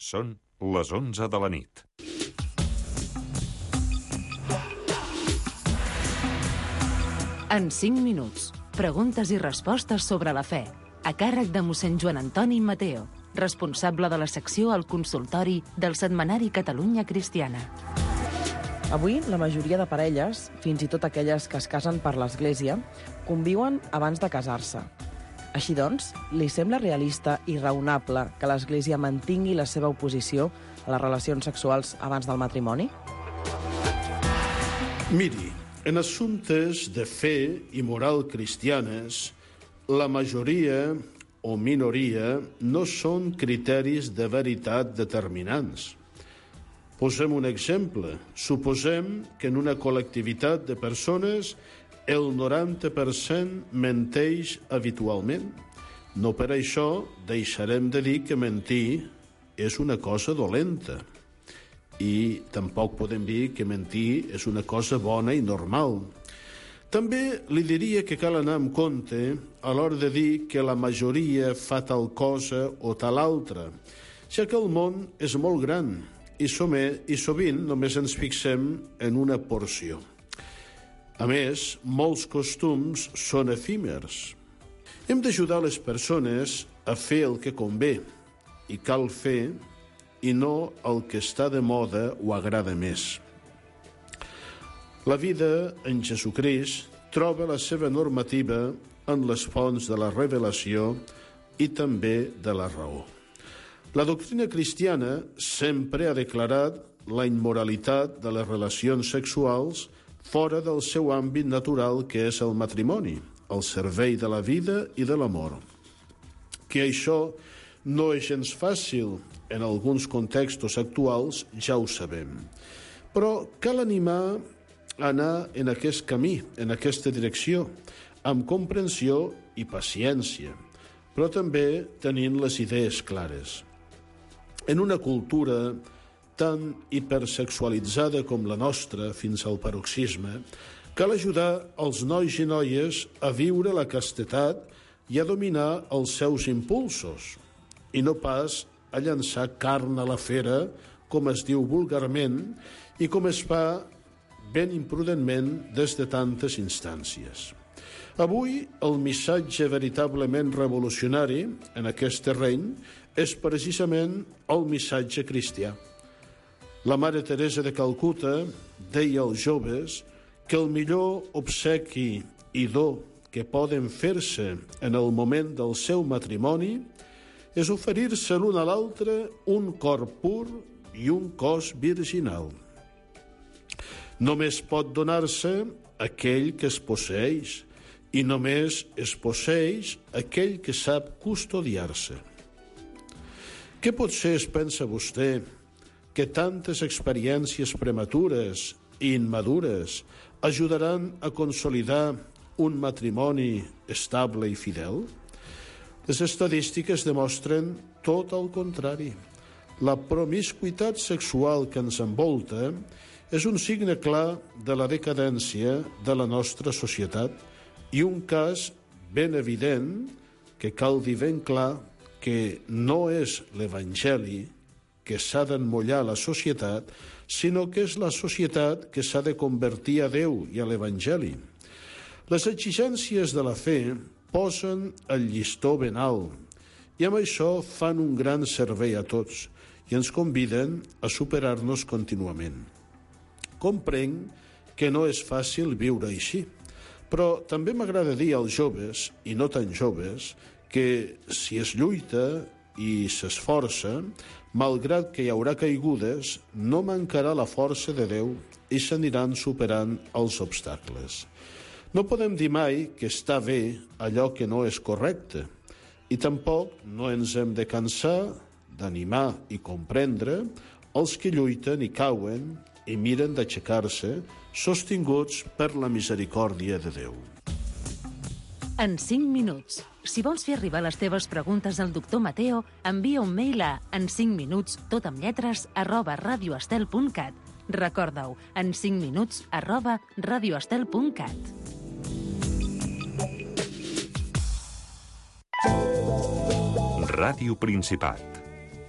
Són les 11 de la nit. En 5 minuts, preguntes i respostes sobre la fe, a càrrec de mossèn Joan Antoni Mateo, responsable de la secció al consultori del setmanari Catalunya Cristiana. Avui, la majoria de parelles, fins i tot aquelles que es casen per l'Església, conviuen abans de casar-se. Així doncs, li sembla realista i raonable que l'Església mantingui la seva oposició a les relacions sexuals abans del matrimoni? Miri, en assumptes de fe i moral cristianes, la majoria o minoria no són criteris de veritat determinants. Posem un exemple. Suposem que en una col·lectivitat de persones el 90% menteix habitualment. No per això deixarem de dir que mentir és una cosa dolenta. I tampoc podem dir que mentir és una cosa bona i normal. També li diria que cal anar amb compte a l'hora de dir que la majoria fa tal cosa o tal altra, ja que el món és molt gran i sovint només ens fixem en una porció. A més, molts costums són efímers. Hem d'ajudar les persones a fer el que convé i cal fer i no el que està de moda o agrada més. La vida en Jesucrist troba la seva normativa en les fonts de la revelació i també de la raó. La doctrina cristiana sempre ha declarat la immoralitat de les relacions sexuals fora del seu àmbit natural, que és el matrimoni, el servei de la vida i de l'amor. Que això no és gens fàcil en alguns contextos actuals, ja ho sabem. Però cal animar a anar en aquest camí, en aquesta direcció, amb comprensió i paciència, però també tenint les idees clares. En una cultura tan hipersexualitzada com la nostra, fins al paroxisme, cal ajudar els nois i noies a viure la castetat i a dominar els seus impulsos, i no pas a llançar carn a la fera, com es diu vulgarment, i com es fa ben imprudentment des de tantes instàncies. Avui, el missatge veritablement revolucionari en aquest terreny és precisament el missatge cristià. La Mare Teresa de Calcuta deia als joves que el millor obsequi i do que poden fer-se en el moment del seu matrimoni és oferir-se l'un a l'altre un cor pur i un cos virginal. Només pot donar-se aquell que es posseeix i només es posseeix aquell que sap custodiar-se. Què potser es pensa vostè que tantes experiències prematures i immadures ajudaran a consolidar un matrimoni estable i fidel? Les estadístiques demostren tot el contrari. La promiscuïtat sexual que ens envolta és un signe clar de la decadència de la nostra societat i un cas ben evident que cal dir ben clar que no és l'Evangeli que s'ha d'emmollar la societat, sinó que és la societat que s'ha de convertir a Déu i a l'Evangeli. Les exigències de la fe posen el llistó ben alt i amb això fan un gran servei a tots i ens conviden a superar-nos contínuament. Comprenc que no és fàcil viure així, però també m'agrada dir als joves, i no tan joves, que si es lluita i s'esforça, malgrat que hi haurà caigudes, no mancarà la força de Déu i s'aniran superant els obstacles. No podem dir mai que està bé allò que no és correcte i tampoc no ens hem de cansar d'animar i comprendre els que lluiten i cauen i miren d'aixecar-se, sostinguts per la misericòrdia de Déu. En 5 minuts. Si vols fer arribar les teves preguntes al doctor Mateo, envia un mail a en5minuts, tot amb lletres, @radioestel.cat. Recorda-ho, en 5 minuts, @radioestel.cat. Ràdio Principat.